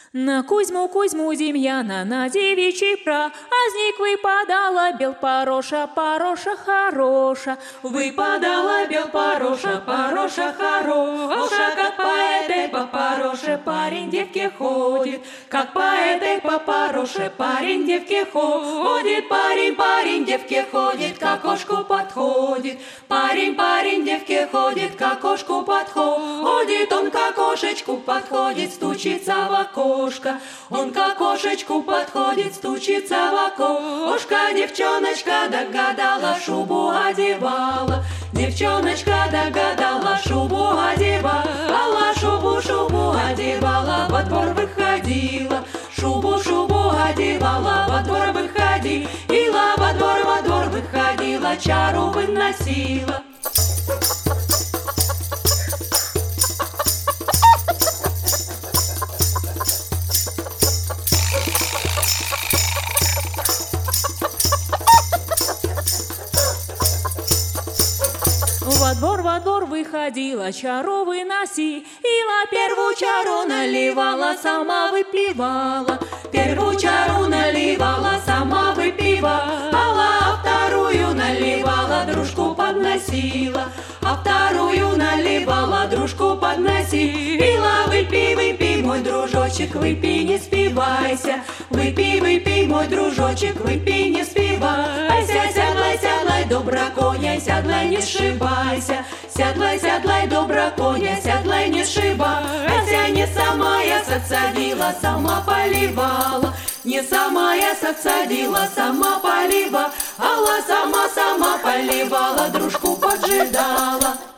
На Кузьму Демьяна, на девичий праздник выпадала бел Пороша, Пороша хороша. Выпадала бел Пороша, Пороша хороша. Как по этой по Пороше парень девке ходит, как по этой по Пороше парень девке ходит. Парень девке ходит, к окошку подходит. Парень девке ходит, к окошку подходит. Он к окошечку подходит, стучится в окошко. Он к окошечку подходит, стучится в окошко. Девчоночка догадала, шубу одевала. Девчоночка догадала, шубу одевала. Шубу одевала, во двор выходила. Шубу одевала, во двор выходила. Во двор выходила, чару выносила. Во двор выходила, чару выносила. Первую чару наливала, сама выпивала. Первую чару наливала, сама выпивала. А вторую наливала, дружку подносила. А вторую наливала, дружку подносила. Выпей, мой дружочек, выпей, не спивайся. Выпей, мой дружочек, выпей, не спивайся. Сядлай, добра коня, сядлай, не сшибайся. Сядлай, добра коня, сядлай, не сшибайся. Не сама я садила, сама поливала. Не сама я садила, сама поливала. Сама поливала, дружку поджидала.